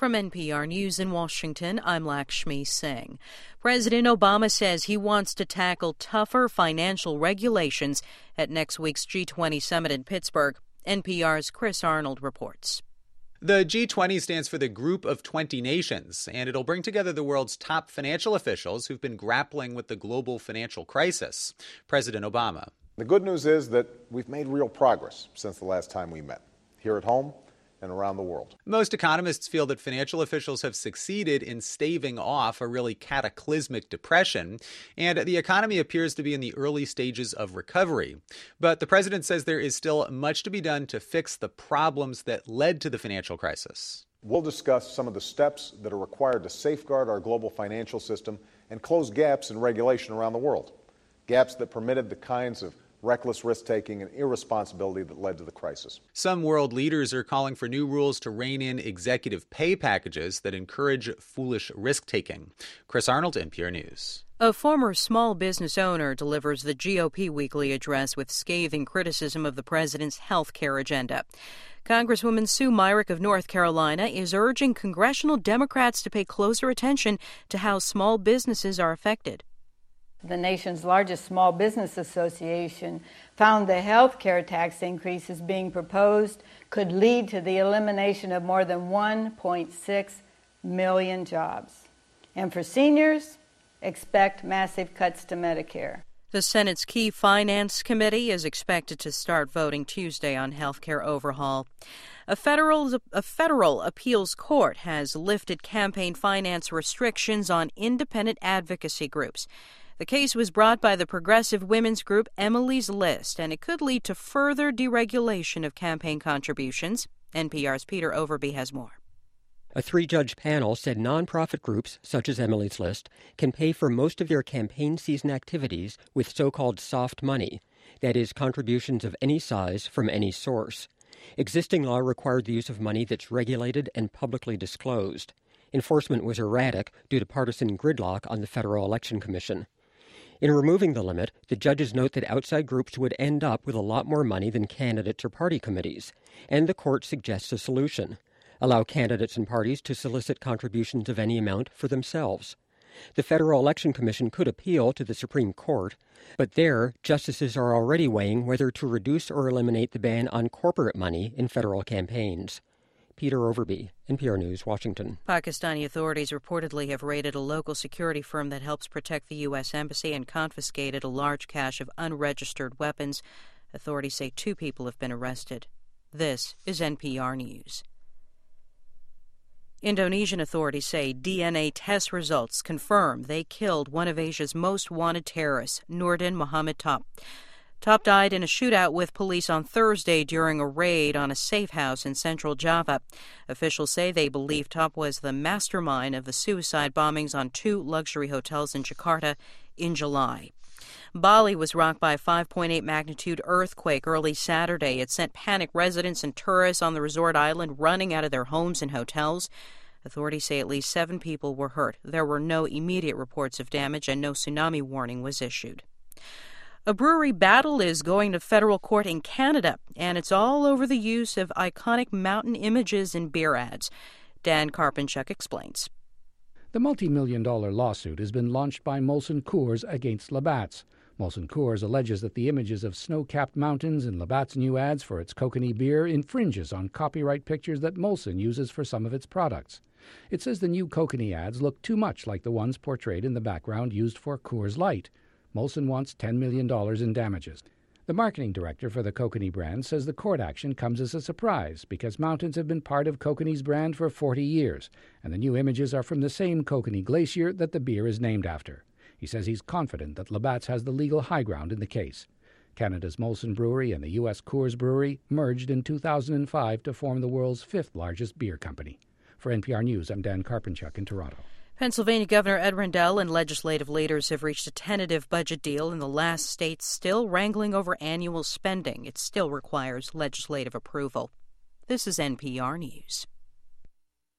From NPR News in Washington, I'm Lakshmi Singh. President Obama says he wants to tackle tougher financial regulations at next week's G20 summit in Pittsburgh. NPR's Chris Arnold reports. The G20 stands for the Group of 20 Nations, and it'll bring together the world's top financial officials who've been grappling with the global financial crisis. President Obama. The good news is that we've made real progress since the last time we met, here at home and around the world. Most economists feel that financial officials have succeeded in staving off a really cataclysmic depression, and the economy appears to be in the early stages of recovery. But the president says there is still much to be done to fix the problems that led to the financial crisis. We'll discuss some of the steps that are required to safeguard our global financial system and close gaps in regulation around the world, gaps that permitted the kinds of reckless risk-taking and irresponsibility that led to the crisis. Some world leaders are calling for new rules to rein in executive pay packages that encourage foolish risk-taking. Chris Arnold, NPR News. A former small business owner delivers the GOP weekly address with scathing criticism of the president's health care agenda. Congresswoman Sue Myrick of North Carolina is urging congressional Democrats to pay closer attention to how small businesses are affected. The nation's largest small business association found the health care tax increases being proposed could lead to the elimination of more than 1.6 million jobs. And for seniors, expect massive cuts to Medicare. The Senate's key finance committee is expected to start voting Tuesday on health care overhaul. A federal appeals court has lifted campaign finance restrictions on independent advocacy groups. The case was brought by the progressive women's group Emily's List, and it could lead to further deregulation of campaign contributions. NPR's Peter Overby has more. A three-judge panel said nonprofit groups, such as Emily's List, can pay for most of their campaign season activities with so-called soft money, that is, contributions of any size from any source. Existing law required the use of money that's regulated and publicly disclosed. Enforcement was erratic due to partisan gridlock on the Federal Election Commission. In removing the limit, the judges note that outside groups would end up with a lot more money than candidates or party committees, and the court suggests a solution: allow candidates and parties to solicit contributions of any amount for themselves. The Federal Election Commission could appeal to the Supreme Court, but there, justices are already weighing whether to reduce or eliminate the ban on corporate money in federal campaigns. Peter Overby, NPR News, Washington. Pakistani authorities reportedly have raided a local security firm that helps protect the U.S. Embassy and confiscated a large cache of unregistered weapons. Authorities say 2 people have been arrested. This is NPR News. Indonesian authorities say DNA test results confirm they killed one of Asia's most wanted terrorists, Nurdin Muhammad Top. Top died in a shootout with police on Thursday during a raid on a safe house in central Java. Officials say they believe Top was the mastermind of the suicide bombings on 2 luxury hotels in Jakarta in July. Bali was rocked by a 5.8 magnitude earthquake early Saturday. It sent panicked residents and tourists on the resort island running out of their homes and hotels. Authorities say at least 7 people were hurt. There were no immediate reports of damage and no tsunami warning was issued. A brewery battle is going to federal court in Canada, and it's all over the use of iconic mountain images in beer ads. Dan Karpenchuk explains. The multi-million-dollar lawsuit has been launched by Molson Coors against Labatt's. Molson Coors alleges that the images of snow-capped mountains in Labatt's new ads for its Kokanee beer infringes on copyright pictures that Molson uses for some of its products. It says the new Kokanee ads look too much like the ones portrayed in the background used for Coors Light. Molson wants $10 million in damages. The marketing director for the Kokanee brand says the court action comes as a surprise because mountains have been part of Kokanee's brand for 40 years, and the new images are from the same Kokanee glacier that the beer is named after. He says he's confident that Labatt's has the legal high ground in the case. Canada's Molson Brewery and the U.S. Coors Brewery merged in 2005 to form the world's 5th largest beer company. For NPR News, I'm Dan Karpenchuk in Toronto. Pennsylvania Governor Ed Rendell and legislative leaders have reached a tentative budget deal in the last state still wrangling over annual spending. It still requires legislative approval. This is NPR News.